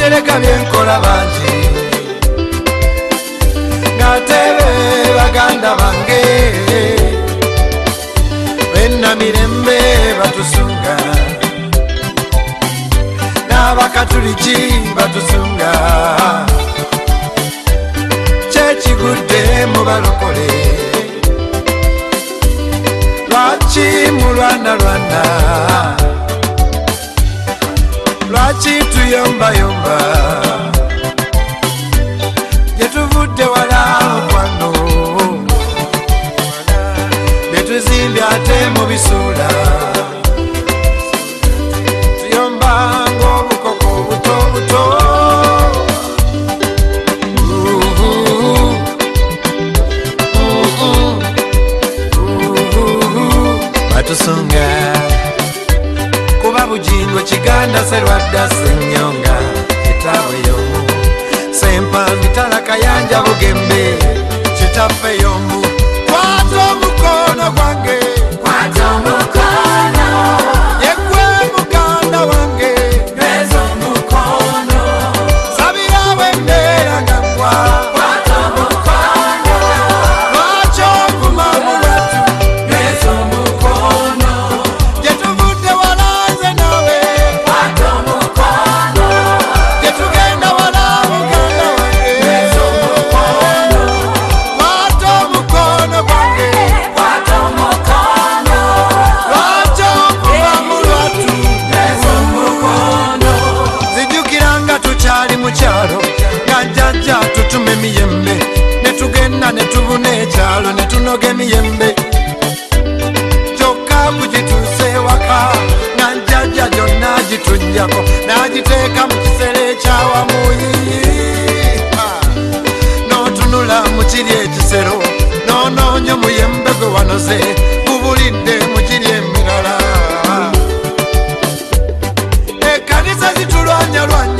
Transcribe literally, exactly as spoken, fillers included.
batereka byenkola bangi ngatebe baganda bange benna mirembe batusunga n'abakatuliki batusunga kyekigudde mu balokole lwaki mulwana lwana lwaki tuyombayomba gyetuvudde wala mukwano byetuzimbye ate mu bisuula tuyomba ng'obukoko buto buto batusunga kuba bujingo kiganda serwadda senyonga kitaabwe yomu sempambi talakayanja bugembe kitaffe yomu kwata omukono gwange kwata omukono yegwe muganda wange neza omukono sabira wembeera nga nkwa kwata omukono lwaki ovuma mulwatu neza omukono gyetuvudde walanze nawe kwata omukono gyetugenda wala muganda wange neza omukono kwata omukono gwange kwata omukono lwaki ovuma mulwatu neza omukono zijjukiranga tukyali mu kyalo nga jjajja tutuma emiyembe ne tugenda ne tubuna ekyalo ne tunoga emiyembe kyokka kugituusa ewaka nga jjajja gyonna gitunyako n'agiteeka mu kisero ekyawamuyiyi n'otunula mu kiri ekisero n'onoonya omuyembe gwe wanoze gubulidde mu kiri emirala ekkanisa zitulwanyalwanya